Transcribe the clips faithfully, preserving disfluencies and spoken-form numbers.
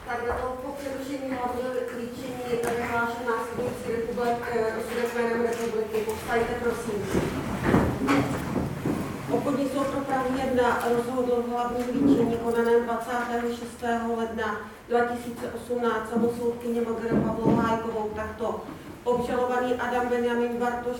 Tak po přerušení hlavního líčení vyhlášen následující republik, rozsudek jménem republiky. Povstaňte, prosím. Obvodní soud pro Prahu jedna rozhodl v hlavním líčení konaném dvacátého šestého ledna dva tisíce osmnáct samosoudkyně Magdalenu Pavlovou Hájkovou takto. Obžalovaný Adam Benjamin Bartoš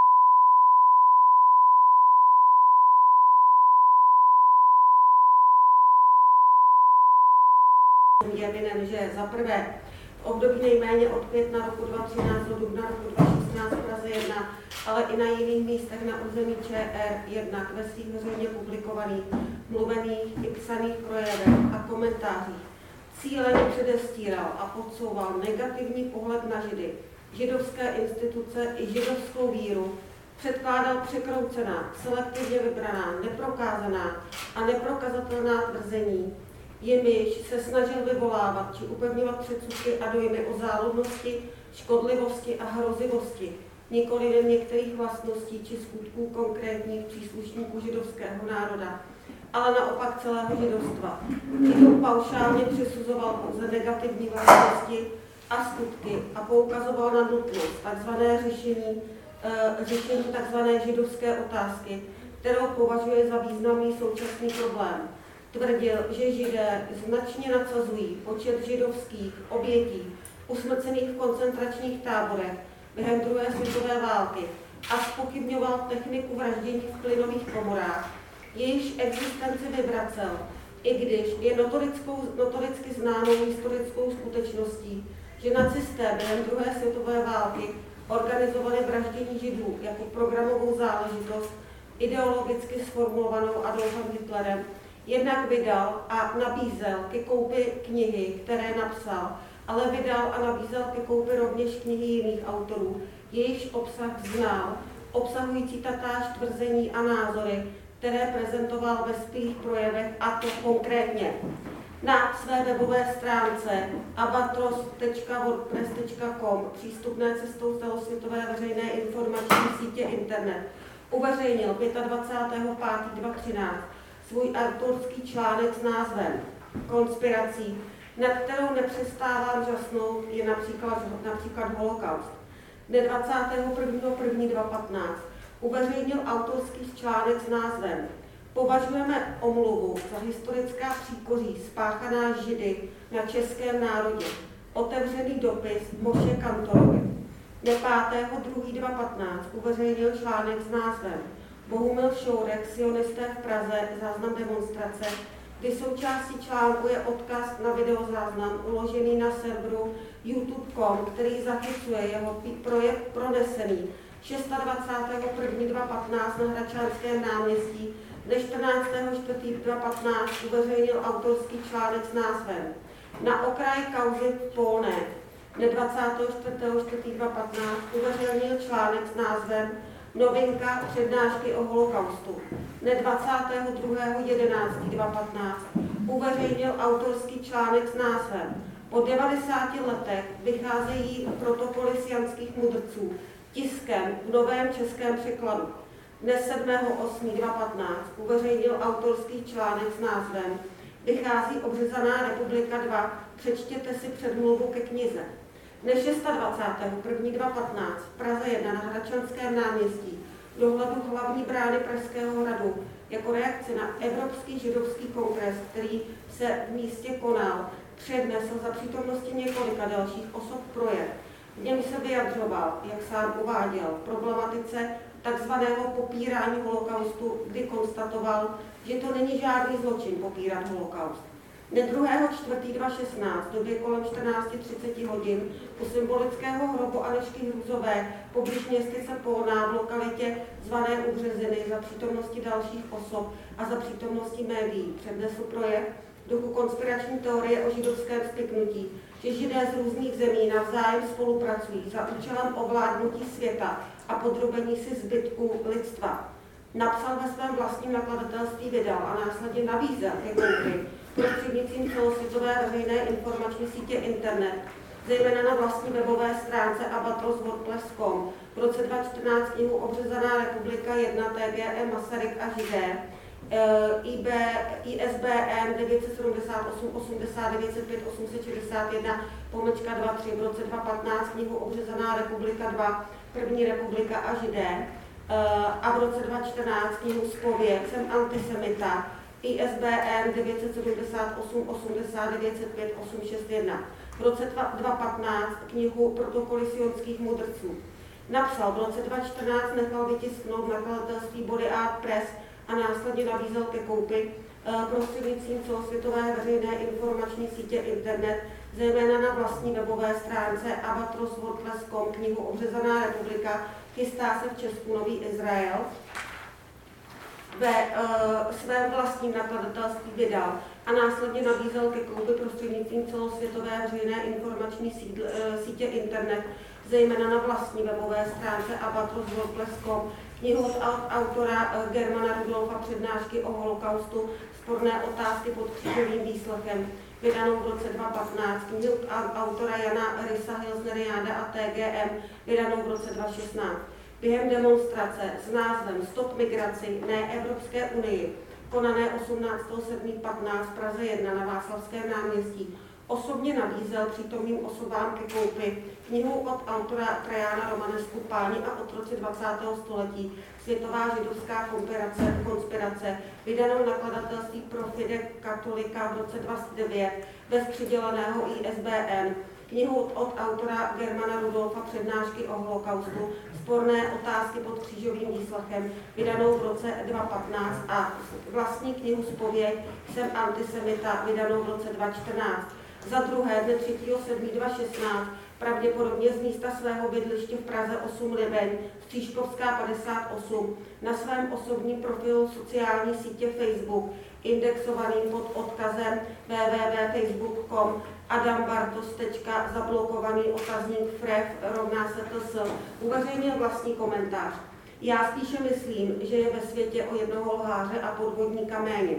je vinen, že za prvé v období nejméně od května roku dva tisíce třináct do dubna roku dva tisíce šestnáct v Praze jedna, ale i na jiných místech na území ČR jednak ve svých veřejně publikovaných, mluvených i psaných projevech a komentářích cíleně předestíral a podsouval negativní pohled na Židy, židovské instituce i židovskou víru, předkládal překroucená, selektivně vybraná, neprokázaná a neprokazatelná tvrzení, jimiž se snažil vyvolávat či upevňovat předsudky a dojmy o záludnosti, škodlivosti a hrozivosti, nikoli jen některých vlastností či skutků konkrétních příslušníků židovského národa, ale naopak celého židovstva. Přitom paušálně přisuzoval pouze negativní vlastnosti a skutky a poukazoval na nutnost tzv. řešení, e, řešení tzv. židovské otázky, kterou považuje za významný současný problém. Tvrdil, že Židé značně nadsazují počet židovských obětí usmrcených v koncentračních táborech během druhé světové války a zpochybňoval techniku vraždění v plynových komorách, jejíž existenci vyvracel, i když je notoricky známou historickou skutečností, že nacisté během druhé světové války organizovali vraždění Židů jako programovou záležitost ideologicky sformulovanou Adolfem Hitlerem. Jednak vydal a nabízel ke koupi knihy, které napsal, ale vydal a nabízel ke koupi rovněž knihy jiných autorů, jejichž obsah znal, obsahující tatáž tvrzení a názory, které prezentoval ve svých projevech, a to konkrétně na své webové stránce abatros tečka wordpress tečka com, přístupné cestou celosvětové veřejné informační sítě internet, uveřejnil dvacátého pátého pátého dva tisíce třináct svůj autorský článek s názvem Konspirací, nad kterou nepřestávám žasnout, je například, například holokaust. Dne dvacátého prvního prvního dva tisíce patnáct uveřejnil autorský článek s názvem Považujeme omluvu za historická příkoří spáchaná Židy na českém národě. Otevřený dopis Moše Kantorovi. Dne pátého druhého dva tisíce patnáct uveřejnil článek s názvem Bohumil Šourek, sionisté v Praze, záznam demonstrace, kdy součástí článku je odkaz na videozáznam uložený na serveru youtube tečka com, který zachycuje jeho projev pronesený dvacátého šestého prvního dva tisíce patnáct na Hradčanském náměstí. Dne čtrnáctého čtvrtého dva tisíce patnáct uveřejnil autorský článek s názvem Na okraji kauzy Polné. Dne dvacátého čtvrtého čtvrtého dva tisíce patnáct uveřejnil článek s názvem Novinka přednášky o holokaustu. Dne dvacátého druhého jedenáctého dva tisíce patnáct uveřejnil autorský článek s názvem Po devadesáti letech vycházejí protokoly sianských mudrců tiskem v novém českém překladu. Dne sedmého osmého dva tisíce patnáct uveřejnil autorský článek s názvem Vychází obřezaná republika dva, přečtěte si předmluvu ke knize. Dne dvacátého šestého prvního dva tisíce patnáct v Praze jedna na Hradčanském náměstí dohledu hlavní brány Pražského hradu jako reakce na Evropský židovský kongres, který se v místě konal, přednesl za přítomnosti několika dalších osob projev. V něm se vyjadřoval, jak sám uváděl, problematice takzvaného popírání holokaustu, kdy konstatoval, že to není žádný zločin popírat holokaust. Dne druhého čtvrtého dva tisíce šestnáct, v době kolem čtrnáct třicet hodin, u symbolického hrobu Anežky Hrůzové poblíž městyse Polná v lokalitě zvané U Březiny za přítomnosti dalších osob a za přítomnosti médií přednesl projev v duchu konspirační teorie o židovském spiknutí, že Židé z různých zemí navzájem spolupracují za účelem ovládnutí světa a podrobení si zbytku lidstva. Napsal ve svém vlastním nakladatelství, vydal a následně nabízel ke koupi prostřednictvím celosvětové veřejné informační sítě internet, zejména na vlastní webové stránce abatros wordpress tečka com v roce dva tisíce čtrnáct knihu Obřezaná republika jedna T G E Masaryk a Židé, I B, I S B N devět set sedmdesát osm osmdesát devět set pět osm set šedesát jedna pomlčka dva tři v roce dva tisíce patnáct knihu Obřezaná republika dva, první republika a Židé a v roce dva tisíce čtrnáct knihu Zpověď, jsem antisemita, I S B N devět set sedmdesát osm osmdesát devět set pět osm šest jedna. V roce dva tisíce patnáct knihu Protokoly sionských mudrců. Napsal v roce dva tisíce čtrnáct, nechal vytisknout nakladatelství Body Art Press a následně nabízel ke koupi prostřednictvím celosvětové veřejné informační sítě internet, zejména na vlastní webové stránce abatros wordpress tečka com knihu Obřezaná republika, chystá se v Česku Nový Izrael. Ve uh, svém vlastním nakladatelství vydal a následně nabízel ke koupi prostřednictvím celosvětové veřejné informační sídl, uh, sítě internet, zejména na vlastní webové stránce abatros wordpress tečka com knihu od autora uh, Germana Rudolfa Přednášky o holokaustu, sporné otázky pod křížovým výslechem, vydanou v roce dva tisíce patnáct, knihu od autora Jana Rysa Hilsneriáda a T G M, vydanou v roce dva tisíce šestnáct. Během demonstrace s názvem Stop migraci, ne Evropské unii, konané osmnáctého sedmého patnáct v Praze jedna na Václavském náměstí, osobně nabízel přítomným osobám ke koupi knihu od autora Trajana Romanesku Páni a otroci dvacátého století, Světová židovská konspirace, konspirace vydanou nakladatelství Pro Fide Katolika v roce dva tisíce devět bez přiděleného I S B N, knihu od autora Germana Rudolfa Přednášky o holokaustu, sporné otázky pod křížovým výslechem, vydanou v roce dva tisíce patnáct a vlastní knihu Zpověď, jsem antisemita, vydanou v roce dva tisíce čtrnáct. Za druhé, dne třetího sedmého dva tisíce šestnáct, pravděpodobně z místa svého bydliště v Praze osm Libeň, Střížkovská padesát osm, na svém osobním profilu sociální sítě Facebook, indexovaným pod odkazem w w w tečka facebook tečka com Adam Bartos. Zablokovaný otazník frev rovná se ts. Uveřejnil vlastní komentář. Já spíše myslím, že je ve světě o jednoho lháře a podvodníka méně.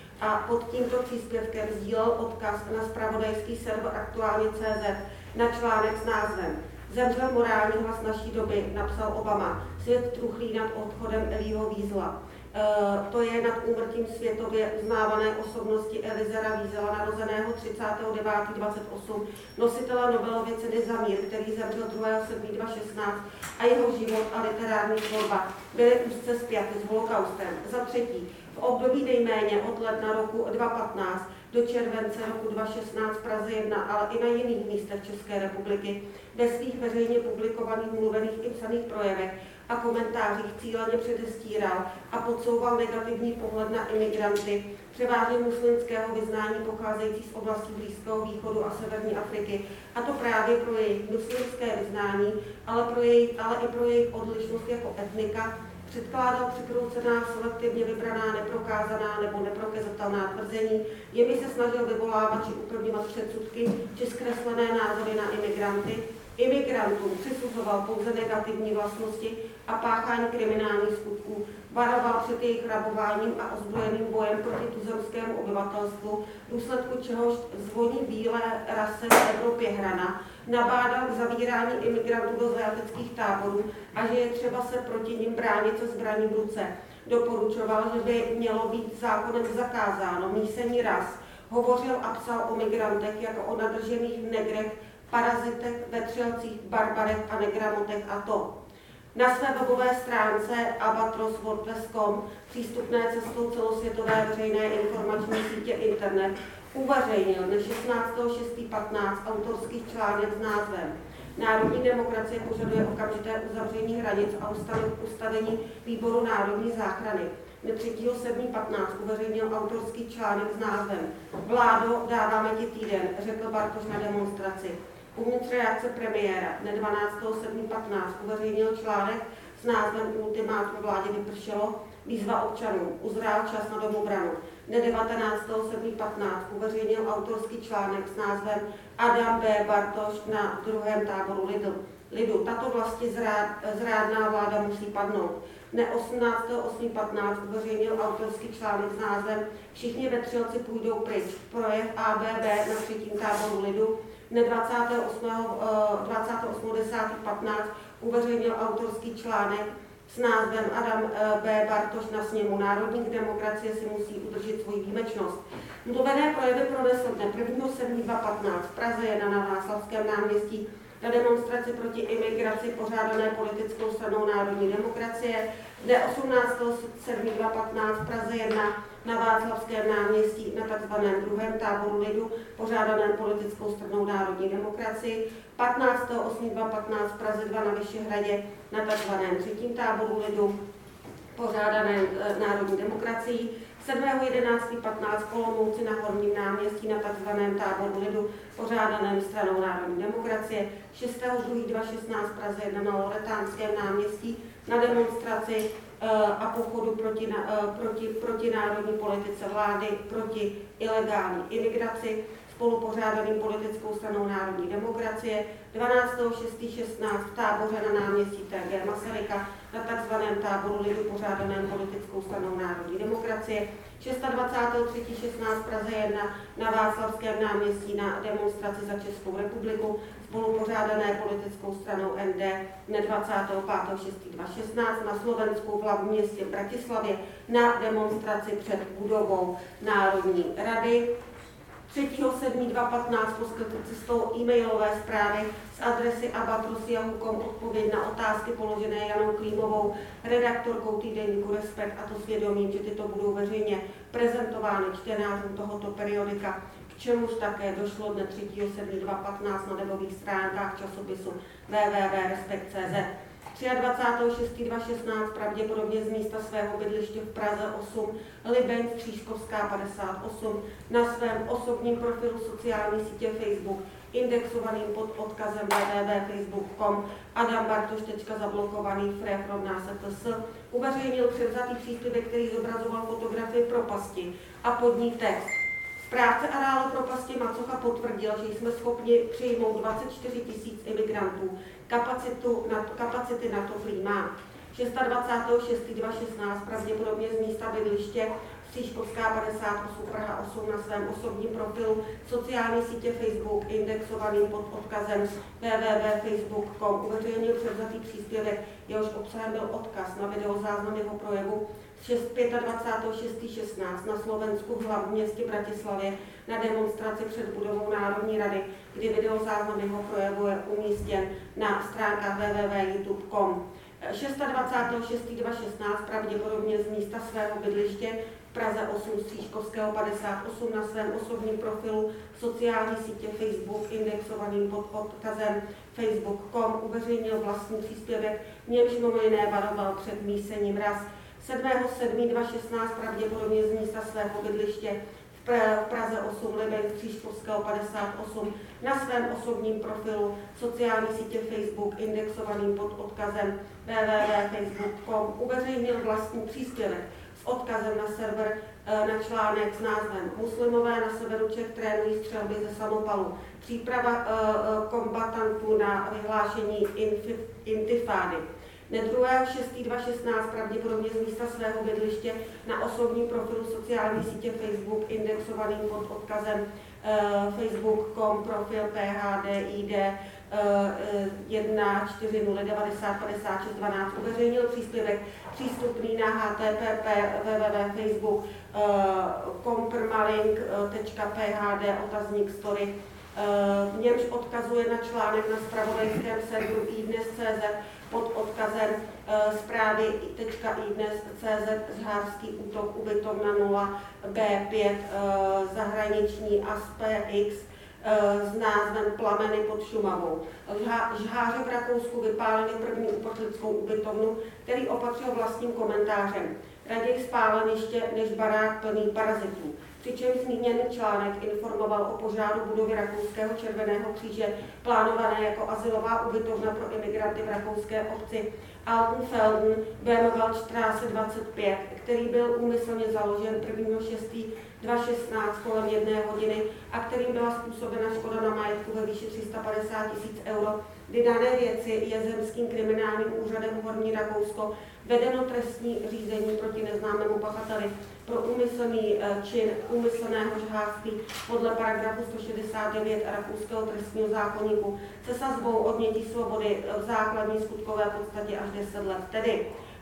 A pod tímto příspěvkem sdílel odkaz na zpravodajský server Aktuálně tečka cé zet na článek s názvem Zemřel morální hlas naší doby, napsal Obama. Svět truchlí nad odchodem Elího Wiesela. Uh, to je nad úmrtím světově uznávané osobnosti Elizera Wiesela, narozeného třicátého devátého dvacet osm, nositele Nobelovy ceny za mír, který zemřel druhého sedmého dva tisíce šestnáct, a jeho život a literární tvorba byly úzce spjaty s holokaustem. Za třetí, v období nejméně od ledna roku dva tisíce patnáct do července roku dva tisíce šestnáct v Praze jedna, ale i na jiných místech České republiky, ve svých veřejně publikovaných mluvených i psaných projevech a komentářích cíleně předestíral a podsouval negativní pohled na imigranty, převážně muslimského vyznání pocházející z oblastí Blízkého východu a Severní Afriky, a to právě pro jejich muslimské vyznání, ale, pro jejich, ale i pro jejich odlišnost jako etnika, předkládal překroucená, selektivně vybraná, neprokázaná nebo neprokazatelná tvrzení, jimi se snažil vyvolávat či upevňovat předsudky či zkreslené názory na imigranty. Imigrantům přisuzoval pouze negativní vlastnosti a páchání kriminálních skutků, varoval před jejich rabováním a ozbrojeným bojem proti tuzemskému obyvatelstvu, v důsledku čehož zvoní bílé rase v Evropě hrana, nabádal k zavírání imigrantů do zajateckých táborů a že je třeba se proti nim bránit se zbraní v ruce. Doporučoval, že by mělo být zákonem zakázáno mísení ras. Hovořil a psal o migrantech jako o nadržených negrech, parazitech, vetřelcích, barbarech a negramotech, a to na své webové stránce abatros wordpress tečka com, přístupné cestou celosvětové veřejné informační sítě internet, uveřejnil dne šestnáctého šestého patnáct autorský článek s názvem Národní demokracie požaduje okamžité uzavření hranic a ustavení výboru národní záchrany. Dne třetího sedmého patnáct uveřejnil autorský článek s názvem Vládo, dáváme ti týden, řekl Bartoš na demonstraci. Uvnitř reakce premiéra dne dvanáctého sedmého patnáct uveřejnil článek s názvem Ultimátum vládě vypršelo, výzva občanů, uzrál čas na domobranu. Dne devatenáctého sedmého patnáct uveřejnil autorský článek s názvem Adam B. Bartoš na druhém táboru lidu. lidu. Tato vlastně zrád, zrádná vláda musí padnout. Dne osmnáctého osmého patnáct uveřejnil autorský článek s názvem Všichni vetřelci půjdou pryč. Projev A B B na třetím táboru lidu. Dne dvacátého osmého desátého patnáct uveřejnil autorský článek s názvem Adam B. Bartoš na sněmu národních demokracie si musí udržet svoji výjimečnost. Mluvené projevy pronesl dne prvního sedmého dva tisíce patnáct v Praze jedna na Václavském náměstí na demonstraci proti imigraci pořádané politickou stranou národní demokracie, dne osmnáctého sedmého dva tisíce patnáct v Praze jedna na Václavském náměstí na tzv. Druhém táboru lidu pořádaném politickou stranou národní demokracie, patnáctého osmého dva tisíce patnáct v Praze dva na Vyšehradě na tzv. Třetím táboru lidu pořádaném e, národní demokracií, sedmého jedenáctého patnáct v Olomouci na Horním náměstí na tzv. Táboru lidu pořádaném stranou národní demokracie, šestého druhého dva tisíce šestnáct v Praze jedna na Loretánském náměstí na demonstraci a pochodu proti, proti, proti národní politice vlády, proti ilegální imigraci, spolupořádaným politickou stranou národní demokracie, dvanáctého šestého šestnáct v Táboře na náměstí T G Masaryka na tzv. Táboru lidu pořádaném politickou stranou národní demokracie, dvacátého třetího třetího šestnáct v Praze jedna na Václavském náměstí na demonstraci za Českou republiku, spolupořádané politickou stranou N D dne dvacátého pátého šestého dva tisíce šestnáct na Slovensku v hlavním městě Bratislavě na demonstraci před budovou Národní rady. třetího sedmého dva tisíce patnáct poskytl cestou e-mailové zprávy z adresy abatros tečka yahoo tečka com odpověď na otázky položené Janou Klímovou, redaktorkou týdeníku Respekt, a to svědomím, že tyto budou veřejně prezentovány čtenářům tohoto periodika, k čemuž také došlo dne třetího sedmého dva tisíce patnáct na webových stránkách časopisu w w w tečka respekt tečka c z. dvacátého šestého šestého dva tisíce šestnáct pravděpodobně z místa svého bydliště v Praze osm, Libeň, Stříškovská padesát osm, na svém osobním profilu sociální sítě Facebook, indexovaným pod odkazem w w w tečka facebook tečka com Adam Bartoš tečka zablokovaný fref rovná se ts, uveřejnil převzatý příspěvek, který zobrazoval fotografii propasti a pod ní text. Správce areálu propasti Macocha potvrdil, že jsme schopni přijmout dvacet čtyři tisíc imigrantů. Kapacitu na, kapacity na to prý má. dvacátého šestého šestého dva tisíce šestnáct pravděpodobně z místa bydliště Stříškovská padesát osm Praha osm na svém osobním profilu sociální sítě Facebook indexovaným pod odkazem w w w tečka facebook tečka com uveřejnil převzatý příspěvek, jehož obsahem byl odkaz na videozáznam jeho projevu dvacátého pátého šestého šestnáct na Slovensku v hlavním městě Bratislavě na demonstraci před budovou Národní rady, kdy videozáznam jeho projevu je umístěn na stránkách w w w tečka youtube tečka com. dvacátého šestého šestého dva tisíce šestnáct pravděpodobně z místa svého bydliště v Praze osm Stříškovského padesát osm na svém osobním profilu sociální sítě Facebook indexovaným pod odkazem facebook tečka com uveřejnil vlastní příspěvek, v němž mimo jiné varoval před mísením ras. sedmého sedmého dva tisíce šestnáct pravděpodobně z místa svého bydliště v Praze osm Libeň Stříškovského padesát osm na svém osobním profilu sociální sítě Facebook indexovaným pod odkazem w w w tečka facebook tečka com uveřejnil vlastní příspěvek s odkazem na server na článek s názvem Muslimové na severu Čech trénují střelby ze samopalu. Příprava kombatantů na vyhlášení intifády. Dne druhého šestého dva tisíce šestnáct pravděpodobně z místa svého bydliště na osobním profilu sociální sítě Facebook indexovaným pod odkazem uh, facebook tečka com profil P H D I D uh, jedna čtyři nula devadesát padesát šest dvanáct uveřejnil příspěvek přístupný na h t t p w w w tečka facebook tečka com permalink tečka p h d otazník story. V němž odkazuje na článek na zpravodajském serveru iDnes tečka cé zet pod odkazem uh, zprávy tečka iDnes tečka cé zet Zhářský útok ubytovna nula B pět uh, zahraniční A S P X uh, s názvem Plameny pod Šumavou. Žháři v Rakousku vypálili první uprchlickou ubytovnu, který opatřil vlastním komentářem. Raději spáleniště než barák plný parazitů. Přičemž zmíněný článek informoval o požáru budovy Rakouského červeného kříže, plánované jako azylová ubytovna pro imigranty v rakouské obci Altenfelden, Bernwaldstraße dvacet pět, který byl úmyslně založen prvního šestého dva tisíce šestnáct kolem jedné hodiny a kterým byla způsobena škoda na majetku ve výši tři sta padesát tisíc euro, kdy dané věci je zemským kriminálním úřadem Horní Rakousko vedeno trestní řízení proti neznámému pachateli pro úmyslný čin úmyslného žhářství podle paragrafu sto šedesát devět rakouského trestního zákoníku se sazbou odnětí svobody v základní skutkové podstatě až deset let. Tedy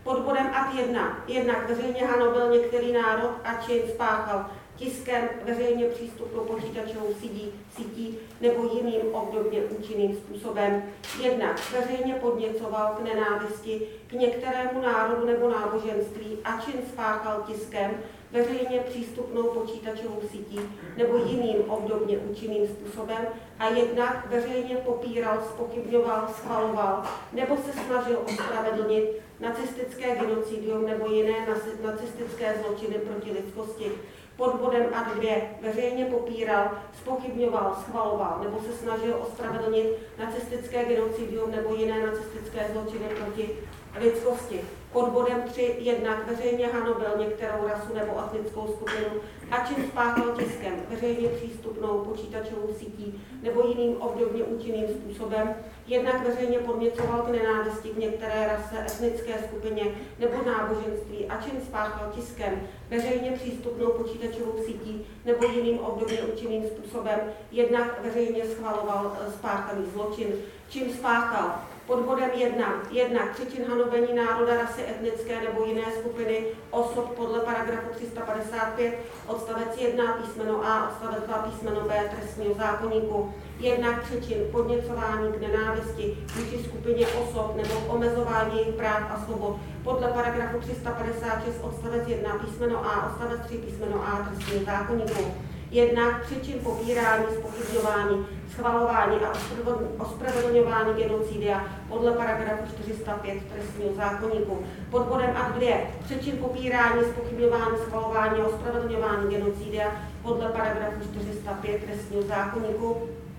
Pod bodem ad jedna. Jednak veřejně hanobil některý národ a čin spáchal tiskem, veřejně přístupnou počítačovou sítí, sítí nebo jiným obdobně účinným způsobem. Jednak veřejně podněcoval k nenávisti k některému národu nebo náboženství a čin spáchal tiskem, veřejně přístupnou počítačovou sítí nebo jiným obdobně účinným způsobem a jednak veřejně popíral, zpochybňoval, schvaloval nebo se snažil ospravedlnit nacistické genocidium nebo jiné nacistické zločiny proti lidskosti. Pod bodem ad dva veřejně popíral, zpochybňoval, schvaloval nebo se snažil ospravedlnit nacistické genocidium nebo jiné nacistické zločiny proti lidskosti. Pod bodem tři jednak veřejně hanobil některou rasu nebo etnickou skupinu a čin spáchal tiskem, veřejně přístupnou počítačovou sítí nebo jiným obdobně účinným způsobem, jednak veřejně podněcoval k nenávisti k některé rase, etnické skupině nebo náboženství a čin spáchal tiskem, veřejně přístupnou počítačovou sítí nebo jiným obdobně účinným způsobem, jednak veřejně schvaloval spáchaný zločin, čím spáchal. Pod bodem jedna. Jednak přečin hanobení národa, rasy, etnické nebo jiné skupiny osob podle paragrafu tři sta padesát pět odstavec jedna písmeno A, odstavec dva písmeno B trestního zákoníku. Jednak přečin podněcování k nenávisti vůči skupině osob nebo omezování jejich práv a svobod podle paragrafu tři sta padesát šest odstavec jedna písmeno A, odstavec tři písmeno A trestního zákoníku. Jednak přečin popírání, zpochybňování, schvalování a ospravedlňování genocidia podle paragrafu čtyři sta pět trestního zákoníku. Pod bodem ad dva přečin popírání, zpochybňování, schvalování a ospravedlňování genocidia podle paragrafu čtyři sta pět trestního zákoníku.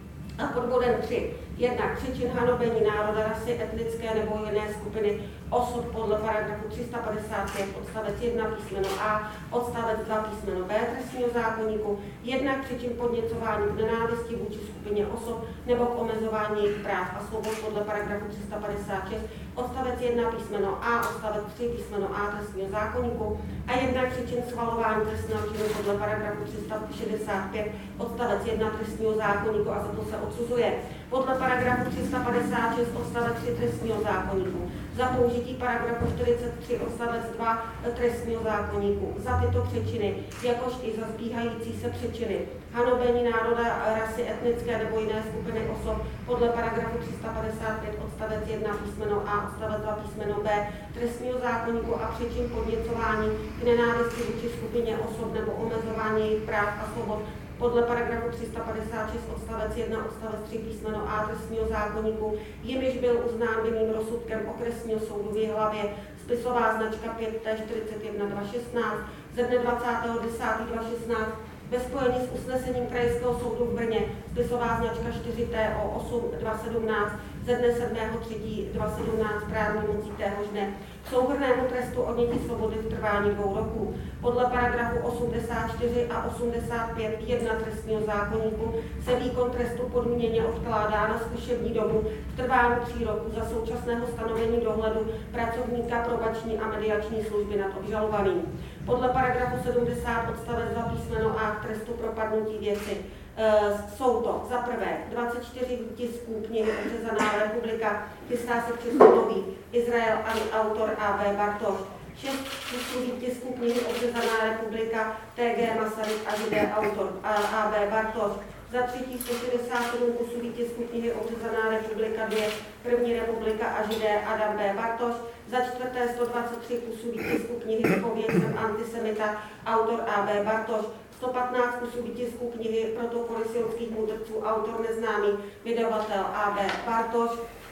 A pod bodem tři. Jednak přečin hanobení národa, rasy, etnické nebo jiné skupiny osob podle paragrafu tři sta padesát pět odstavec jedna písmeno A, odstavec dva písmeno B trestního zákoníku, jednak přečin podněcování k nenávisti vůči skupině osob nebo k omezování jejich práv a svobod podle paragrafu tři sta padesát šest odstavec jedna písmeno A, odstavec tři písmeno A trestního zákoníku a jednak přečin schvalování trestného činu podle paragrafu tři sta šedesát pět odstavec jedna trestního zákoníku a za to se odsuzuje. Podle paragrafu tři sta padesát šest odstavec tři trestního zákoníku, za použití paragrafu čtyřicet tři odstavec dva trestního zákoníku, za tyto přečiny, jakož i za zbíhající se přečiny, hanobení národa, rasy, etnické nebo jiné skupiny osob podle paragrafu tři sta padesát pět odstavec jedna písmeno A, odstavec dva písmeno B trestního zákoníku a přečin podněcování k nenávisti vůči skupině osob nebo omezování jejich práv a svobod podle paragrafu tři sta padesát šest odstavec jedna odstavec tři písmeno A trestního zákoníku, jimiž byl uznán vinným rozsudkem okresního soudu v Jihlavě, spisová značka pět T čtyřicet jedna dva šestnáct ze dne dvacátého desátého dva šestnáct ve spojení s usnesením Krajského soudu v Brně, spisová značka čtyři T O osm dva sedmnáct ze dne sedmého třetího dva sedmnáct právní mocí téhož dne, k souhrnnému trestu odnětí svobody v trvání dvou roků. Podle paragrafu osmdesát čtyři a osmdesát pět jedna trestního zákoníku se výkon trestu podmíněně odkládá na zkušební dobu v trvání tří roků za současného stanovení dohledu pracovníka probační a mediační služby nad obžalovaným. Podle paragrafu sedmdesát odstavec dva písmeno A k trestu propadnutí věci. E, jsou to za prvé dvacet čtyři tisků knihy Odřezaná republika, chystá se přesunový Izrael a autor A B Bartoš, šest kusů tisků knihy Odřezaná republika T G Masaryk a Židé autor A B Bartoš, za třetí sto šedesát sedm kusů výtisku knihy Odřezaná republika dvě První republika a Židé Adam B. Bartoš, za čtvrté sto dvacet tři kusů výtisku knihy S povědcem antisemita autor A B. Bartoš, sto patnáct kusů výtisku knihy Protokoly sionských mudrců autor neznámý vydavatel A B. Bartoš,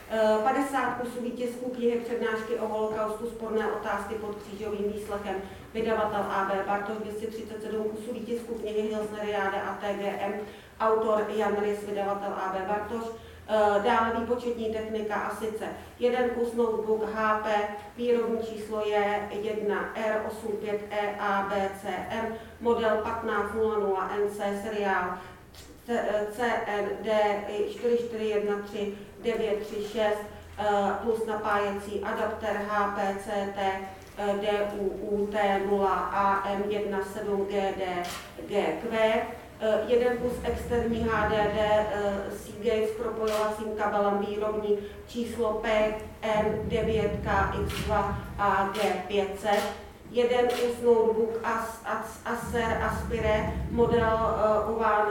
padesát kusů výtisků knihy Přednášky o holokaustu sporné otázky pod křížovým výslechem vydavatel A B. Bartoš, dvě stě třicet sedm kusů výtisků knihy Hilsneriáda a T G M autor Jan Rys, vydavatel A B. Bartoš, dále výpočetní technika a sice jeden kus notebook H P, výrobní číslo je jedna R osm pět E A B C M, model patnáct nula nula N C, seriál C N D čtyři čtyři jedna tři devět tři šest plus napájecí adapter H P C T D U U T nula A M jedna sedm G D G Q, jeden kus externí H D D Seagate s propojovacím kabelem výrobní číslo P N devět K X dva A G pět set, jeden kus notebook As, As, Acer Aspire model uh, Uvan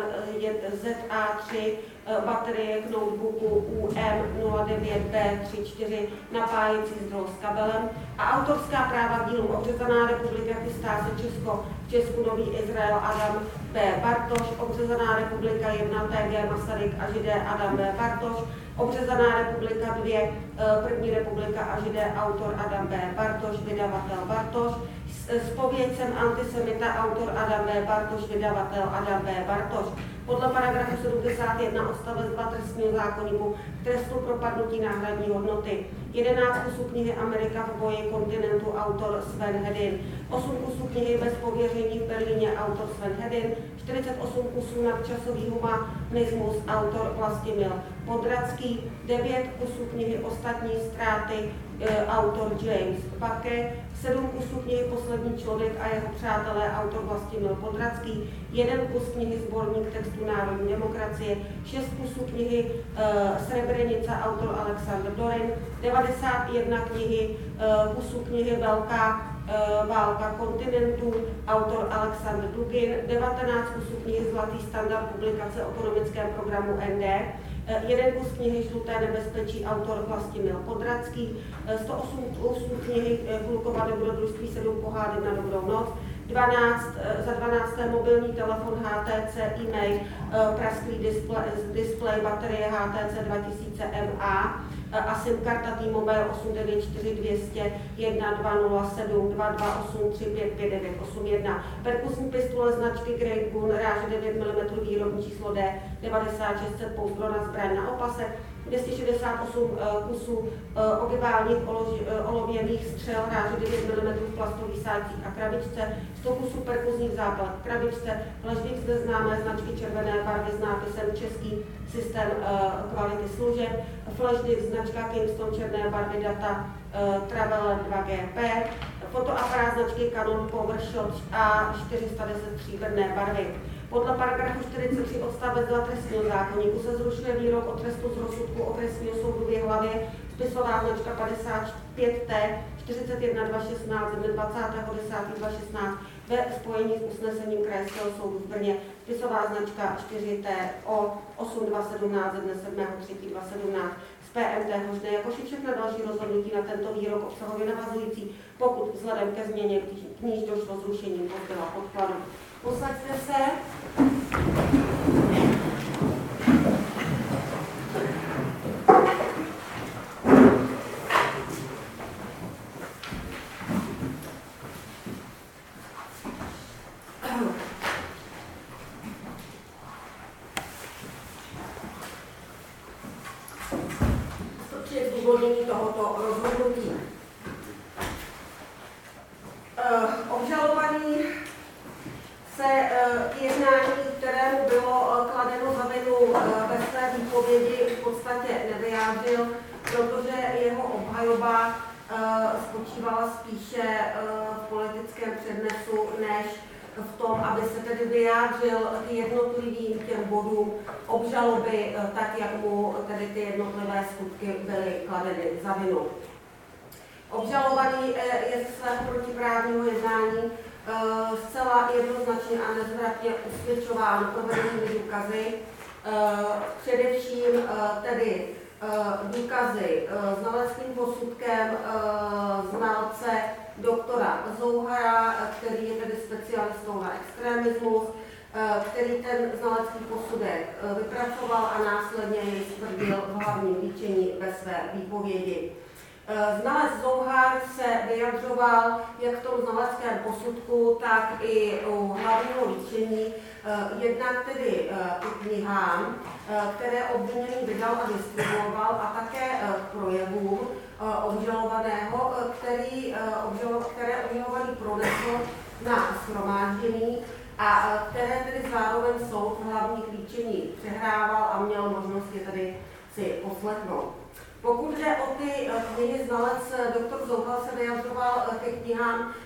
Z A tři, uh, baterie k notebooku U M nula devět B třicet čtyři, napájecí zdroj s kabelem a autorská práva k dílům Obřezaná republika, chystá se Česko, v Česku Nový Izrael Adam B. Bartoš, Obřezaná republika jedna P G Masaryk a Židé Adam B. Bartoš, Obřezaná republika dvě, První republika a Židé, autor Adam B. Bartoš, vydavatel Bartoš, Zpověď jsem antisemita, autor Adam B. Bartoš, vydavatel Adam B. Bartoš. Podle paragrafu sedmdesát jedna odstavec dva trestního zákoníku k trestu propadnutí náhradní hodnoty. jedenáct kusů knihy Amerika v boji kontinentu, autor Sven Hedin. osm kusů knihy Bez pověření v Berlíně, autor Sven Hedin. čtyřicet osm kusů nadčasový humanismus, autor Vlastimil Podradský. devět kusů knihy Ostatní ztráty, e, autor James Bake. sedm kusů knihy Poslední člověk a jeho přátelé, autor Vlastimil Podradský. jeden kus knihy Sborník textů národní demokracie. šest kusů knihy e, Srebrenica, autor Alexandr Dorin. devadesát jedna knihy, e, kusů knihy Velká e, válka kontinentů, autor Alexandr Dugin. devatenáct kusů knihy Zlatý standard, publikace o ekonomickém programu N D. Jeden kus knihy Žluté nebezpečí, autor Vlastimil Podradský, sto osm kusů knihy Klukova dobrodružství, sedm pohádek na dobrou noc, dvanáct, za dvanácté mobilní telefon H T C, e-mail, prasklý display, display baterie H T C dva tisíce mAh a SIM karta T-Mobile osm devět čtyři dvě nula jedna dva nula sedm dva dva osm tři pět pět devět osm jedna, perkusní pistole značky Great Gun, ráže devět milimetrů, výrobní číslo D devadesát šest set, pouzdrona zbraň na opasek, dvě stě šedesát osm uh, kusů uh, ogybálních uh, olověných střel, ráže devět milimetrů v plastových sáčcích a krabičce, sto kusů perkusních zápalek v krabičce, flashdisk ze známé značky červené barvy s nápisem Český systém uh, kvality služeb, flashdisk značka Kingston černé barvy, data uh, Travel dva G P, fotoaparát značky Canon PowerShot A čtyři sta deset stříbrné barvy. Podle paragrafu čtyřicet tři odstavec dva trestního zákoníku se zrušuje výrok o trestu z rozsudku okresního soudu v Jihlavě, spisová značka padesát pět T čtyřicet jedna dva šestnáct dne dvacátého desátého dva šestnáct ve spojení s usnesením Krajského soudu v Brně, spisová značka čtyři T O osm dva sedmnáct dne sedmého třetího dva sedmnáct z P M T Hořné, jakož i všechna další rozhodnutí na tento výrok obsahově navazující, pokud vzhledem ke změně kníž došlo zrušením pozděla podkladu. Posaďte se. Stručně zdůvodnění tohoto rozhodnutí. Uh, obžalovaný se k jednání, kterému bylo kladeno za vinu ve své výpovědi, v podstatě nevyjádřil, protože jeho obhajoba spočívala spíše v politickém přednesu, než v tom, aby se tedy vyjádřil k jednotlivým těm bodům obžaloby, tak jak mu tedy ty jednotlivé skutky byly kladeny za vinu. Obžalovaný je ze svého protiprávního jednání Uh, zcela jednoznačně a nezvratně usvědčován provedenými důkazy, uh, především uh, tedy uh, důkazy uh, znaleckým posudkem uh, znalce doktora Zouhara, který je tedy specialistou na extremismus, uh, který ten znalecký posudek uh, vypracoval a následně jej stvrdil v hlavním líčení ve své výpovědi. Znalec Zouhar se vyjadřoval jak v tom znaleckém posudku, tak i u hlavního líčení, jednak tedy k knihám, které obviněný vydal a distribuoval, a také k projevům obžalovaného, který, které obžalovaný pronesl na shromáždění a které tedy zároveň soud v hlavních líčení přehrával a měl možnost je tedy si poslechnout. Pokud jde o ty knihy, znalec doktor Zouhal se vyjadřoval ke knihám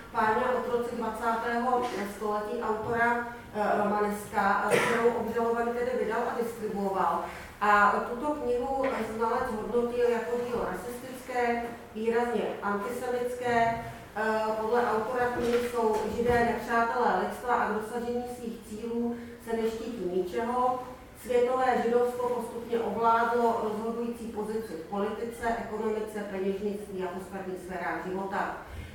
Páni a otroci dvacátého století autora romaneska, kterou obžalovaný tedy vydal a distribuoval. A tuto knihu znalec hodnotil jako dílo rasistické, výrazně antisemické. Podle autora knihy jsou Židé nepřátelé lidstva a k dosažení svých cílů se neštítí ničeho. Světové židovstvo postupně ovládlo rozhodující pozici v politice, ekonomice, peněžnictví a ostatních sférách života.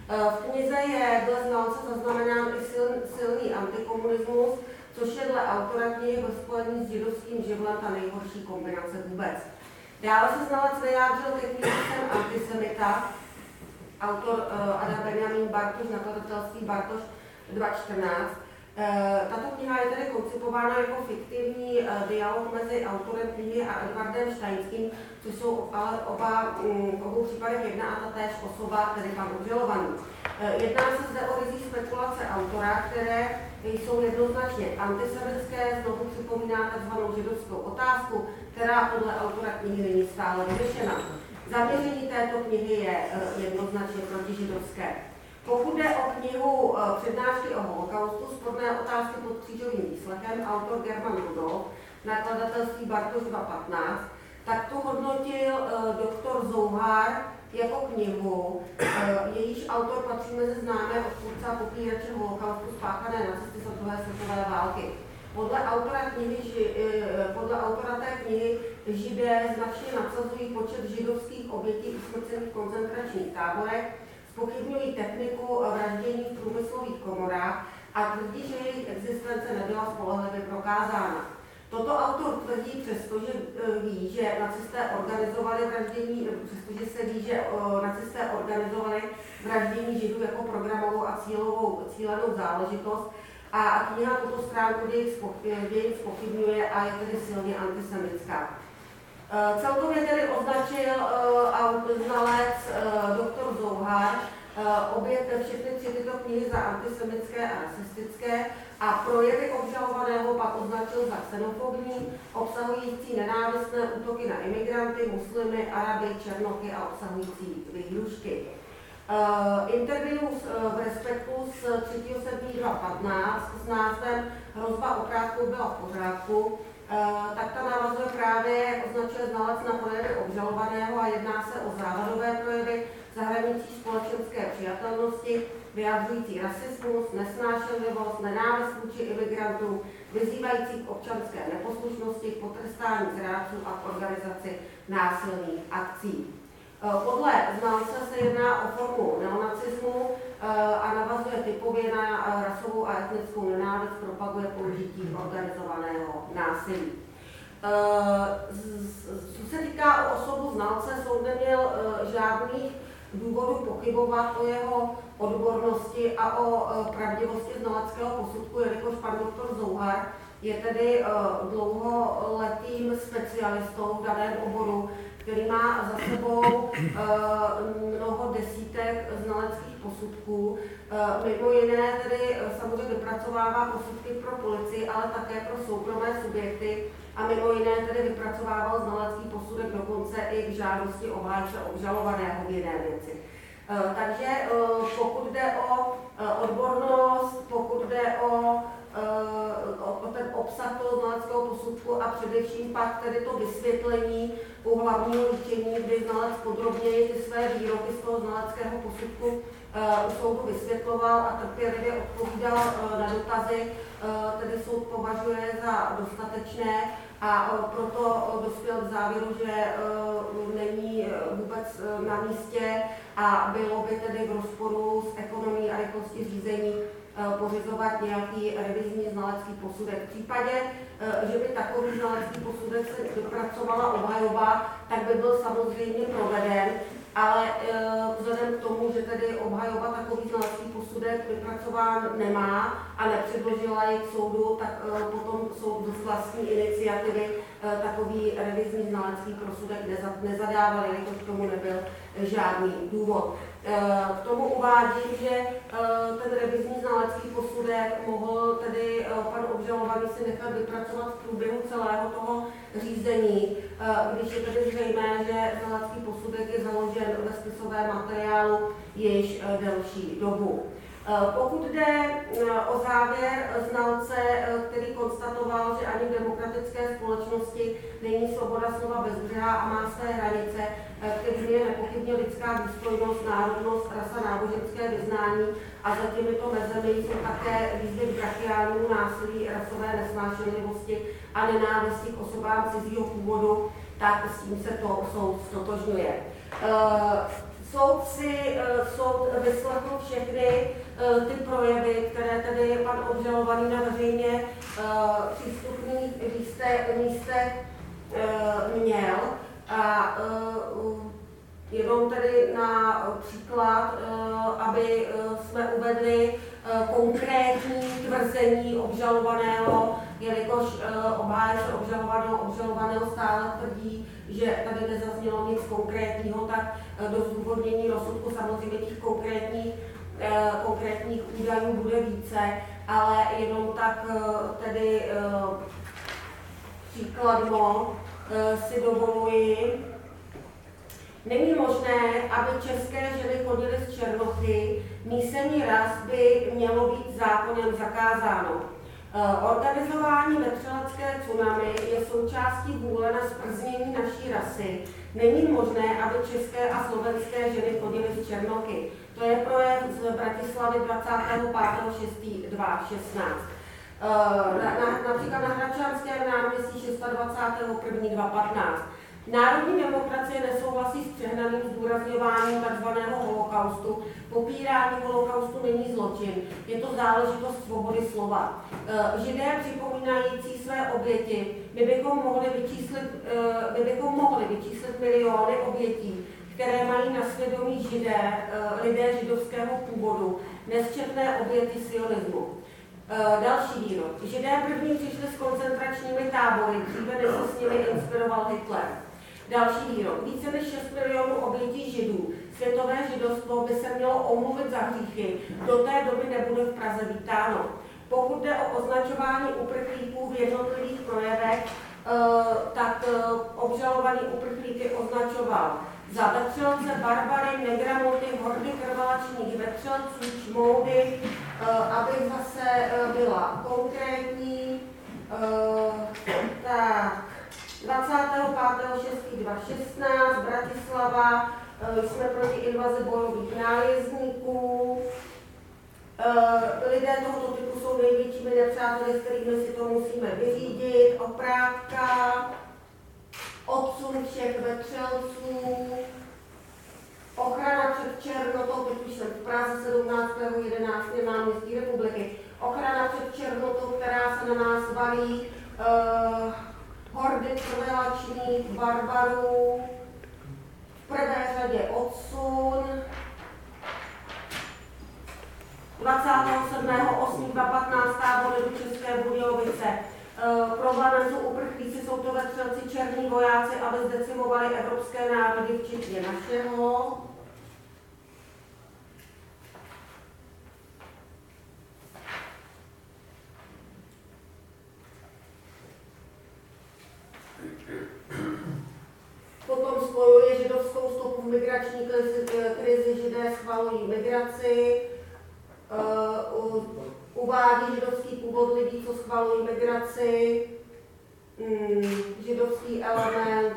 V knize je dle znalce zaznamenán i sil, silný antikomunismus, což je dle autora knihy ve spojení s židovským živlem ta nejhorší kombinace vůbec. Dále se znalec vyjádřil ke knize Jsem antisemita, autor uh, Adam Benjamin Bartoš, nakladatelství Bartoš dva tisíce čtrnáct. Uh, tato kniha je tedy koncipována jako fiktivní uh, dialog mezi autorem knihy a Edvardem Steinským, což jsou ale oba um, v obou případech jedna a tatéž osoba, tedy pan obžalovaný. Uh, jedná se zde o rizí spekulace autora, které jsou jednoznačně antisemitské, znovu připomíná tzv. Židovskou otázku, která podle autora knihy není stále vyřešena. Zaměření této knihy je uh, jednoznačně protižidovské. Pokud jde o knihu Přednášky o holokaustu, sporné otázky pod křížovým výslechem, autor German Rudolf, nakladatelství Bartoš dva tisíce patnáct, tak to hodnotil uh, doktor Zouhar jako knihu, uh, jejíž autor patří mezi známé odpůrce a popírače holokaustu spáchané nacisty za druhé světové války. Podle autora, knihy, uh, podle autora té knihy Židé značně nadsazují počet židovských obětí usmrcených v koncentračních táborech, zpochybňují techniku vraždění v průmyslových komorách a tvrdí, že jejich existence nebyla spolehlivě prokázána. Toto autor tvrdí, přestože ví, že nacisté organizovali vraždění, přestože se ví, že nacisté organizovali vraždění Židů jako programovou a cílovou, cílenou záležitost, a kniha tuto stránku dějin zpochybňuje a je tedy silně antisemitská. Uh, celkově tedy označil uh, znalec uh, doktor Zouhar uh, obě všechny tři tyto knihy za antisemitské a rasistické a projevy obžalovaného pak označil za xenofobní, obsahující nenávistné útoky na imigranty, muslimy, Araby, černochy a obsahující výhrušky. Uh, interview uh, v Respektu z třetího srpna dva tisíce patnáct s názvem Hrozba okrátkou byla v pořádku, Uh, tak ta navazuje právě, jak označuje znalec, na projevy obžalovaného a jedná se o závadové projevy zahraničí společenské přijatelnosti, vyjadřující rasismus, nesnášenlivost, nenávist vůči imigrantům, vyzývající k občanské neposlušnosti, k potrestání zrádců a k organizaci násilných akcí. Uh, podle znalce se jedná o formu neonacismu uh, a navazuje typově na uh, rasovou a etnickou nenávist, propaguje použití organizovaného násilí. Co se týká o osobu znalce, soud neměl žádných důvodů pochybovat o jeho odbornosti a o pravdivosti znaleckého posudku, jelikož pan doktor Zouhar je tedy dlouholetým specialistou v daném oboru, který má za sebou mnoho desítek znaleckých posudků. Mimo jiné tedy samozřejmě vypracovává posudky pro policii, ale také pro soukromé subjekty a mimo jiné tedy vypracovával znalecký posudek dokonce i k žádosti obhájce obžalovaného v jiné věci. Takže pokud jde o odbornost, pokud jde o o ten obsah toho znaleckého posudku a především pak tedy to vysvětlení u hlavního líčení, kdy znalec podrobněji ty své výroky z toho znaleckého posudku u soudu vysvětloval a trpělivě odpovídal na dotazy, tedy soud považuje za dostatečné a proto dospěl k závěru, že není vůbec na místě a bylo by tedy v rozporu s ekonomií a rychlostí řízení pořizovat nějaký revizní znalecký posudek. V případě, že by takový znalecký posudek se dopracovala obhajoba, tak by byl samozřejmě proveden, ale vzhledem k tomu, že tedy obhajoba takový znalecký posudek vypracován nemá a nepředložila jej k soudu, tak potom soud z vlastní iniciativy takový revizní znalecký posudek nezadával, jelikož k tomu nebyl žádný důvod. K tomu uvádím, že ten revizní znalecký posudek mohl tedy pan obžalovaný si nechat vypracovat v průběhu celého toho řízení, když je tedy zřejmé, že znalecký posudek je založen ve spisovém materiálu již delší dobu. Pokud jde o závěr znalce, který konstatoval, že ani v demokratické společnosti není svoboda slova bezbřehá a má své hranice, který je nepochybně lidská důstojnost, národnost, rasa, náboženské vyznání a za těmito mezemi jsou také výzvy k brachiálnímu násilí, rasové nesnášenlivosti a nenávisti k osobám cizího původu, tak s tím se to soud stotožňuje. Soud si soud vyslechl všechny ty projevy, které tedy pan obžalovaný na veřejně přístupných místech, místech měl. A jenom tedy na příklad, aby jsme uvedli konkrétní tvrzení obžalovaného, jelikož obhájce obžalovaného obžalovaného stále tvrdí, že tady nezaznělo nic konkrétního, tak do zdůvodnění rozsudku samozřejmě těch konkrétních, konkrétních údajů bude více, ale jenom tak tedy příkladmo si dovoluji. Není možné, aby české ženy chodily z černochy, mísení ras by mělo být zákonem zakázáno. Organizování vetřelecké tsunami je součástí vůle na zprznění naší rasy. Není možné, aby české a slovenské ženy chodily z černochy. To je projev z Bratislavy dvacátého pátého šestého dvacet šestnáct. Na, například na Hradčanském náměstí dvacátého prvního prvního dvacet patnáct. Národní demokracie nesouhlasí s přehnaným zdůrazňováním tzv. Holokaustu. Popírání holokaustu není zločin, je to záležitost svobody slova. Židé připomínající své oběti, my bychom mohli vyčíslit, my bychom mohli vyčíslit miliony obětí, které mají na svědomí židé, lidé židovského původu, nesčetné oběti sionismu. Další výrok. Židé první přišli s koncentračními tábory, dříve než se s nimi inspiroval Hitler. Další výrok. Více než šest milionů obětí židů. Světové židovstvo by se mělo omluvit za hříchy. Do té doby nebude v Praze vítáno. Pokud jde o označování uprchlíků v jednotlivých projevech, tak obžalovaný uprchlíky označoval za vetřelce, barbary, negramoty, hordy krvelačních vetřelců, čmoudy, abych zase byla konkrétní, tak dvacátého pátého šestého dvacet šestnáct, Bratislava, jsme proti invazi bojových nájezdníků. Lidé tohoto typu jsou největšími nepřáteli, s kterými si to musíme vyřídit. Oprávka, odsun všech vetřelců, ochrana před černotou, teď už jsem v Praze sedmnáctého jedenáctého náměstí republiky, ochrana před černotou, která se na nás valí, uh, hordy krvelačních barbarů, v prvé řadě odsun, dvacátého sedmého osmého dvacátého patnáctého tábory do České Budějovice. Uh, problémem jsou uprchlíci, jsou to vetřelci, černí vojáci, aby zdecimovali evropské národy, včetně našeho. Potom spojuje židovskou stopu v migrační krizi, krizi židé schvalují migraci. Uh, uvádí židovský původ lidí, co schvalují migraci, hmm, židovský element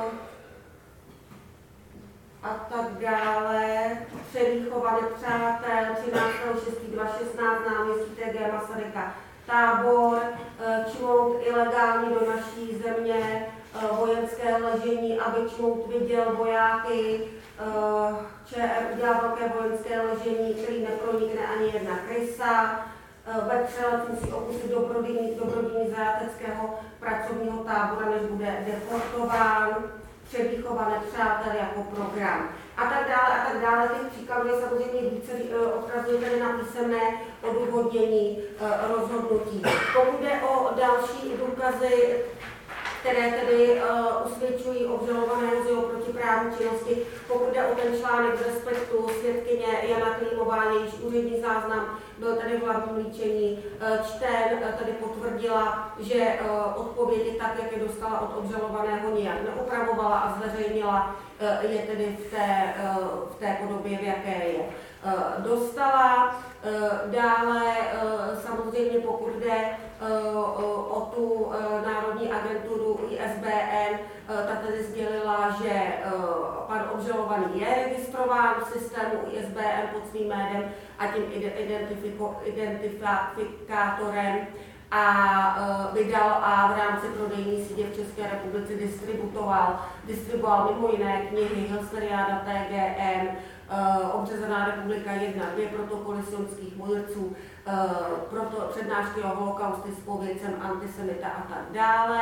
a tak dále. Převýchova nepřátel, třináctého šestého dvacet šestnáct, náměstí T G Masaryka, tábor, čmout ilegální do naší země, vojenské ležení, aby čmout viděl vojáky, ČR udělá velké vojenské ležení, který nepronikne ani jedna krysa. Vetřelec musí opustit dobrodružní, dobrodružní zajateckého pracovního tábora, než bude deportován. Převýchova nepřátel jako program. A tak dále, a tak dále. Těch příkladů je samozřejmě více, odkazuje tedy na písemné odůvodnění rozhodnutí. Pokud jde o další důkazy, které tedy uh, usvědčují obžalovaného z jeho protiprávního trestněprávní činnosti. Pokud jde o ten článek z Respektu, svědkyně Jana Klímová, jejíž úřední záznam byl tady v hlavním líčení čten, tady potvrdila, že odpovědi tak, jak je dostala od obžalovaného, nijak neupravovala a zveřejnila je tedy v té, v té podobě, v jaké je dostala. Dále samozřejmě pokud jde o tu Národní agenturu I S B N, ta tedy sdělila, že pan obžalovaný je registrován v systému I S B N pod svým jménem a tím identifikátorem a vydal a v rámci prodejní sítě v České republice distribuoval, distribuoval mimo jiné knihy Hilsteriáda T G M, Obřezaná republika jedna, dvě protokoly sionských mudrců, proto přednášky o holokaustu s povědcem antisemita a tak dále.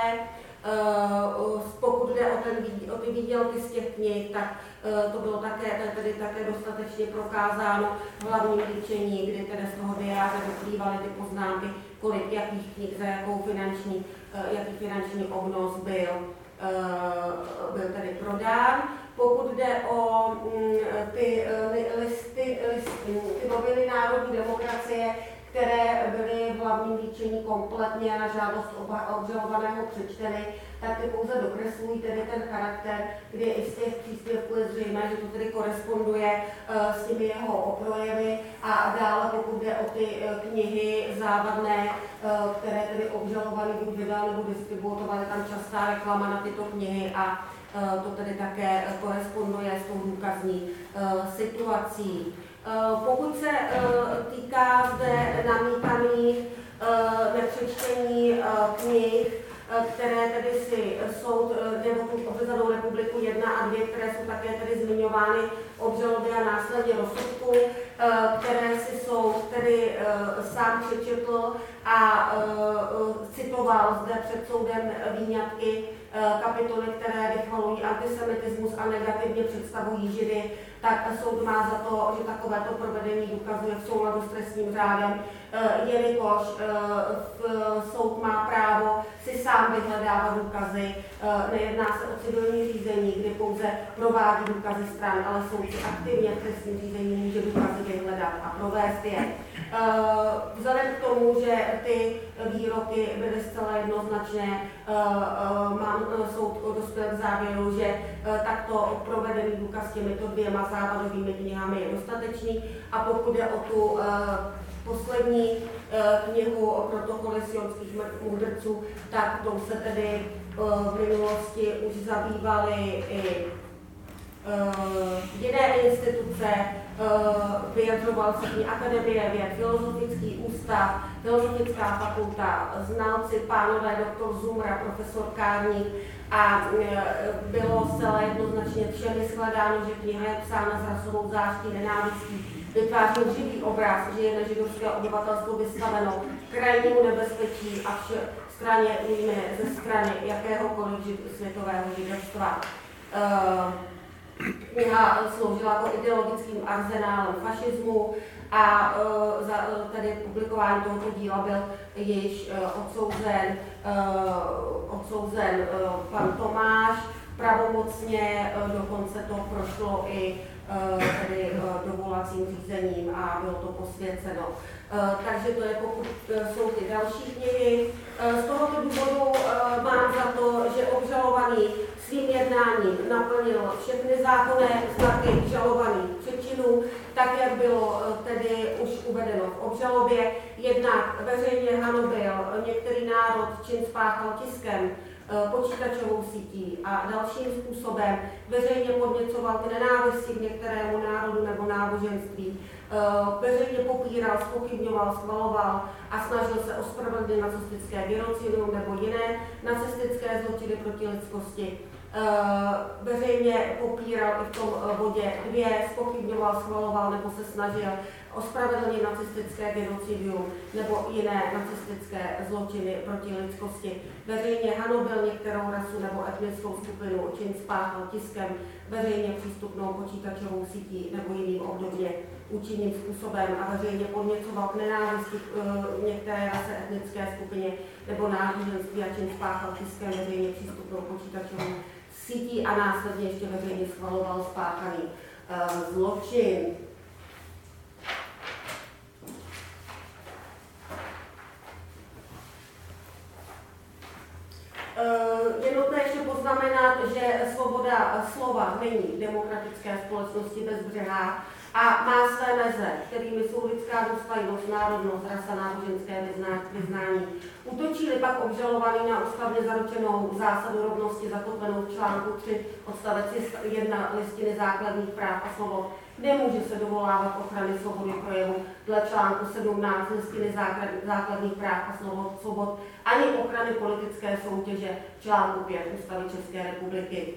Pokud jde o, ten, o ty výdělky z těch knih, tak to bylo také, tedy také dostatečně prokázáno v hlavním líčení, kdy tedy z toho diáře vyplývaly ty poznámky, kolik jakých knih, za jakou finanční, jaký finanční obnos byl, byl tedy prodán. Pokud jde o ty listy, listy ty noviny Národní demokracie, které byly v hlavním líčení kompletně na žádost obžalovaného přečteny, tak ty pouze dokreslují tedy ten charakter, kdy i z těch příspěvků je zřejmé, že to tedy koresponduje uh, s těmi jeho projevy a dále pokud jde o ty uh, knihy závadné, uh, které tedy obžalovaný buď vydal nebo distribuoval, je tam častá reklama na tyto knihy a uh, to tedy také koresponduje s tou důkazní uh, situací. Pokud se týká zde namítaných nepřečtení knih, které tedy si soud nebo tu Obřezanou republiku jedna a dvě, které jsou také tedy zmiňovány v obžalobě a následně rozsudku, které si soud tedy sám přečetl a citoval zde před soudem výňatky kapitoly, které vychvalují antisemitismus a negativně představují Židy, tak soud má za to, že takovéto provedení důkazu je v souladu s trestním řádem, jelikož soud má právo si sám vyhledávat důkazy. Nejedná se o civilní řízení, kdy pouze provádí důkazy stran, ale soud si aktivně v trestním řízení může důkazy vyhledat a provést je. Vzhledem k tomu, že ty výroky byly zcela jednoznačné, mám soud dospěl k závěru, že takto provedený důkaz těmito dvěma závadovými knihami je dostatečný a pokud je o tu poslední knihu o protokoly sionských mudrců, tak tou se tedy v minulosti už zabývaly i jiné instituce, vyjadřoval se k ní Akademie věd, Filozofický ústav, Filozofická fakulta, znalci pánové doktor Zumra, profesor Kárník a bylo zcela jednoznačně všemi shledáno, že kniha je psána s rasovou záští nenávistí, vytváří živý obraz, že je nežidovské obyvatelstvo vystaveno krajnímu nebezpečí a vše straně ze strany jakéhokoliv světového židovstva. Kniha sloužila jako ideologickým arzenálem fašismu a uh, za, uh, tedy publikování tohoto díla byl již uh, odsouzen, uh, odsouzen uh, pan Tomáš pravomocně, uh, dokonce to prošlo i uh, tedy uh, dovolacím řízením a bylo to posvěceno. Uh, takže to je, pokud uh, jsou ty další knihy. Uh, z tohoto důvodu uh, mám za to, že obžalovaný svým jednáním naplnil všechny zákonné znaky žalovaných přečinů, tak jak bylo tedy už uvedeno v obžalobě. Jednak veřejně hanobil některý národ, čin spáchal tiskem, počítačovou sítí a dalším způsobem, veřejně podněcoval k nenávisti k některému národu nebo náboženství, veřejně popíral, zpochybňoval, schvaloval a snažil se ospravedlnit nacistické genocidium nebo jiné nacistické zločiny proti lidskosti. Veřejně popíral i v tom bodě dvě, zpochybňoval, schvaloval nebo se snažil ospravedlnit nacistické genocidium nebo jiné nacistické zločiny proti lidskosti. Veřejně hanobil některou rasu nebo etnickou skupinu, čin spáchal tiskem, veřejně přístupnou počítačovou sítí nebo jiným obdobně účinným způsobem a veřejně podněcoval k nenávisti k uh, některé rase, etnické skupině nebo náboženství a čin spáchal tiskem, veřejně přístupnou počítačovou sítí a následně ještě veřejně schvaloval spáchaný uh, zločin. Je nutné ještě poznamenat, že svoboda slova není v demokratické společnosti bezbřehá a má své meze, kterými jsou lidská důstojnost, národnost, rasa, náboženské vyznání. Útočí-li pak obžalovaný na ústavně zaručenou zásadu rovnosti zakotvenou v článku tři odstavec jedna Listiny základních práv a svobod, nemůže se dovolávat ochrany svobody projevu dle článku sedmnáct Listiny základních práv a svobod ani ochrany politické soutěže článku pět Ústavy České republiky.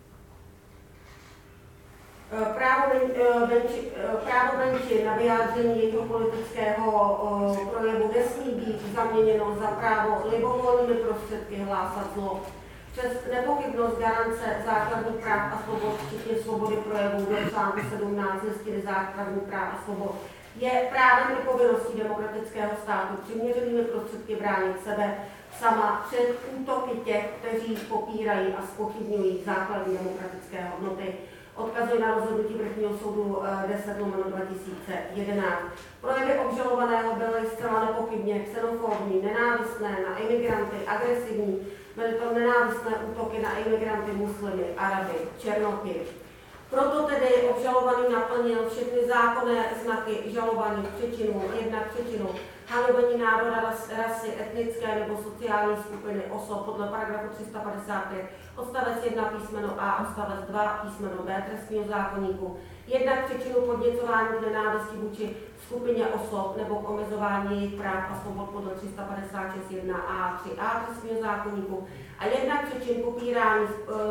Právo, menši, právo menšin na vyjádření jejich politického projevu nesmí být zaměněno za právo libovolnými prostředky hlásat zlo. Přes nepochybnost garance základních práv a svobod, včetně svobody projevu dle článku sedmnáct Listiny základních práv a svobod, je právem i povinností demokratického státu přiměřenými prostředky bránit sebe sama před útoky těch, kteří popírají a zpochybňují základní demokratické hodnoty. Odkazuje na rozhodnutí vrchního soudu deset lomeno dva tisíce jedenáct. Projevy obžalovaného byly zcela nepochybně xenofobní, nenávistné na imigranty, agresivní, byly to nenávistné útoky na imigranty, muslimy, Araby, Černochy. Proto tedy obžalovaný naplnil všechny zákonné znaky žalovaných přečinů, jednak přečinu hanobení národa, rasy, etnické nebo sociální skupiny osob podle paragrafu tři sta padesát pět, odstavec jedna písmeno A, odstavec dva písmeno B trestního zákoníku, jednak přečinu podněcování k nenávisti vůči skupině osob nebo k omezování jejich práv a svobod podle tři sta padesát šest jedna A tři A trestního zákoníku a jednak přečin popírání,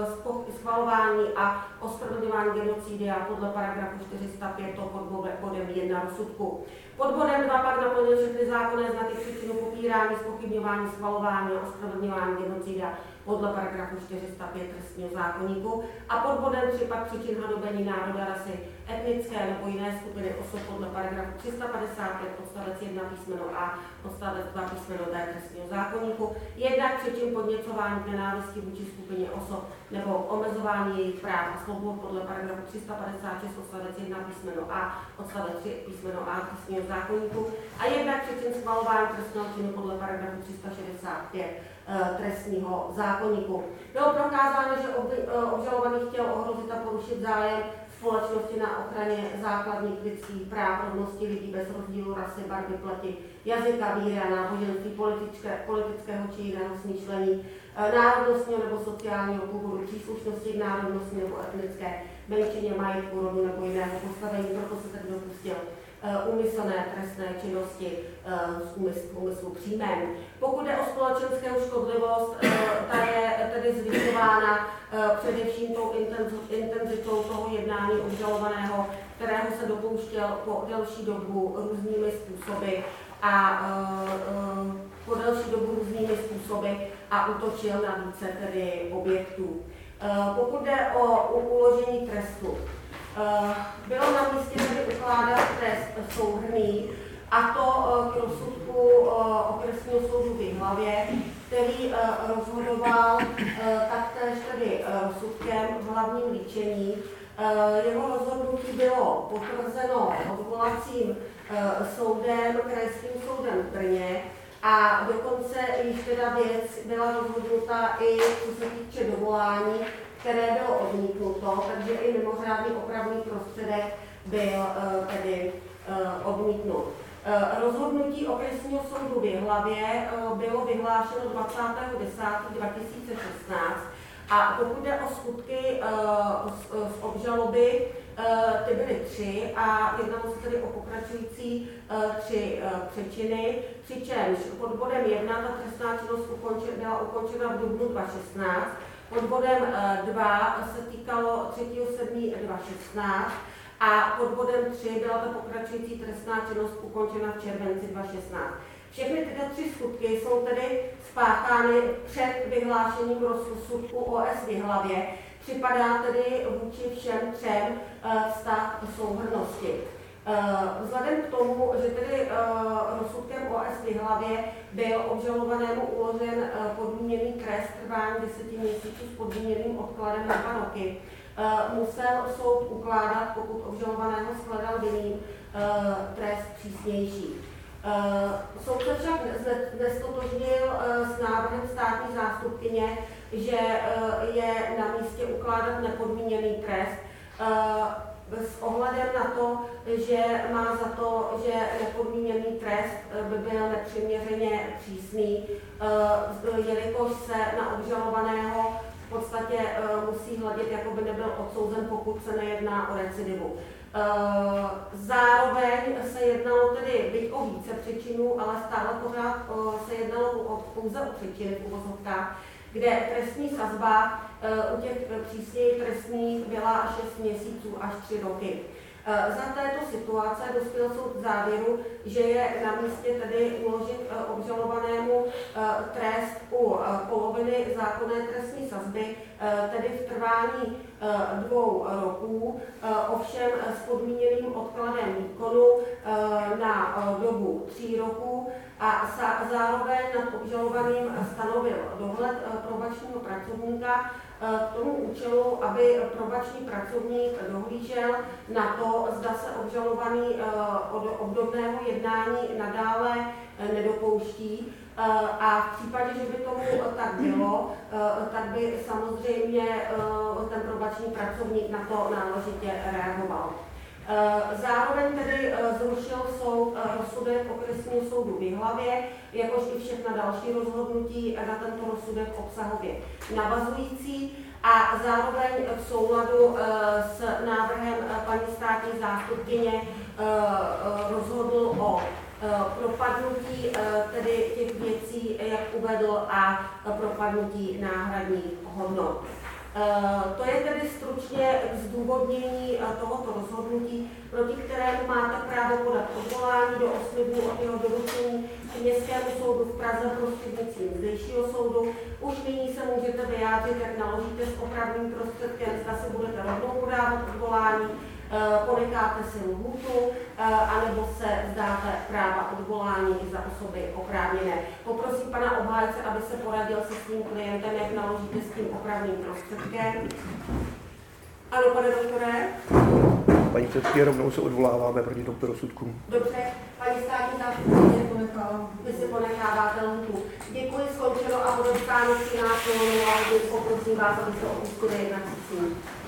schvalování a ospravedlňování genocidy podle paragrafu čtyři sta pět pod bodem jedna rozsudku. Pod bodem dva pak naplnil všechny zákonné znaky přečinu popírání, zpochybňování, schvalování a ospravedlňování genocidy podle paragrafu čtyři sta pět trestního zákoníku a pod bodem tři pak příčin hanobení národa, rasy, etnické nebo jiné skupiny osob podle paragrafu tři sta padesát pět odstavec jedna písmeno A, odstavec dva písmeno B trestního zákoníku, jednak příčin podněcování k nenávisti vůči skupině osob nebo omezování jejich práv a svobod podle paragrafu tři sta padesát šest odstavec jedna písmeno A, odstavec tři písmeno A trestního zákoníku a jednak příčin schvalování trestného činu podle paragrafu tři sta šedesát pět trestního zákoníku. Bylo prokázáno, že obžalovaný chtěl ohrozit a porušit zájem společnosti na ochraně základních lidských práv, rovnosti lidí bez rozdílu rasy, barvy pleti, jazyka, víry a náboženství, politické, politického či jiného smýšlení, národnostního nebo sociálního původu, příslušnosti k národnostní nebo etnické menšině, majetku, rodu nebo jiného postavení, proto se tak dopustil úmyslné trestné činnosti z úmyslu, úmyslu příjmem. Pokud je o společenskou škodlivost, ta je tedy zvyšována především tou intenzitou toho jednání obžalovaného, kterého se dopouštěl po delší dobu různými způsoby a po delší dobu různými způsoby a útočil na více tedy objektů. Pokud jde o uložení trestu, bylo na místě tedy ukládat trest souhrnný, a to k rozsudku okresního soudu v Jihlavě, který rozhodoval taktéž tedy rozsudkem v hlavním líčení. Jeho rozhodnutí bylo potvrzeno odvolacím soudem, krajským soudem v Brně a dokonce již teda věc byla rozhodnuta i co se týče dovolání, které bylo odmítnuto, takže i mimořádný opravný prostředek byl tedy odmítnut. Rozhodnutí okresního soudu v Jihlavě bylo vyhlášeno dvacátého desátého dva tisíce šestnáct a pokud jde o skutky z obžaloby, ty byly tři a jednalo se tedy o pokračující tři přečiny, přičemž pod bodem jedna ta trestná činnost byla ukončena v dubnu dva tisíce šestnáct, pod bodem dva se týkalo třetího sedmého dva tisíce šestnáct a pod bodem tři byla ta pokračující trestná činnost ukončena v červenci dva tisíce šestnáct. Všechny tyto tři skutky jsou tedy spáchány před vyhlášením rozsudku O S v Jihlavě. Připadá tedy vůči všem třem vztah souhrnnosti. Vzhledem k tomu, že tedy rozsudkem O S v Jihlavě byl obžalovanému uložen podmíněný trest trvání deseti měsíců s podmíněným odkladem na dva roky, musel soud ukládat, pokud obžalovaného shledal vinným, trest přísnější. Soud se však nestotožnil s návrhem státní zástupkyně, že je na místě ukládat nepodmíněný trest, s ohledem na to, že má za to, že nepodmíněný trest by byl nepřiměřeně přísný, jelikož se na obžalovaného v podstatě musí hledět, jako by nebyl odsouzen, pokud se nejedná o recidivu. Zároveň se jednalo tedy, byť o více přečinů, ale stále pořád se jednalo o, pouze o přečiny v uvozovkách, kde trestní sazba u těch přísněji trestních byla šest měsíců až tři roky. Za této situace dospěl soud k závěru, že je na místě tedy uložit obžalovanému trest u poloviny zákonné trestní sazby, tedy v trvání dvou roků, ovšem s podmíněným odkladem výkonu na dobu tří roků a zároveň nad obžalovaným stanovil dohled probačního pracovníka k tomu účelu, aby probační pracovník dohlížel na to, zda se obžalovaný od obdobného jednání nadále nedopouští. A v případě, že by tomu tak bylo, tak by samozřejmě ten probační pracovník na to náležitě reagoval. Zároveň tedy zrušil soud rozsudek Okresního soudu v Jihlavě, jakož i všechna další rozhodnutí na tento rozsudek obsahově navazující a zároveň v souladu s návrhem paní státní zástupkyně rozhodl o propadnutí tedy těch věcí, jak uvedl, a propadnutí náhradních hodnot. To je tedy stručně zdůvodnění tohoto rozhodnutí, proti kterému máte právo podat odvolání do osmi dnů od jeho doručení k Městskému soudu v Praze prostřednictvím zdejšího soudu. Už nyní se můžete vyjádřit, jak naložíte s opravným prostředkem, zda se budete rovnou podávat odvolání, ponecháte si lhůtu, anebo se vzdáte práva odvolání za osoby oprávněné. Poprosím pana obhájce, aby se poradil se svým klientem, jak naložíte s tím opravným prostředkem. Ano, pane doktore? Paní předsedkyně, rovnou se odvoláváme proti tomto rozsudku. Dobře, paní státní zástupkyně, vy si ponecháváte lhůtu. Děkuji, skončeno a podepsáno třináct nula nula, poprosím vás, abyste opustili jednací sál.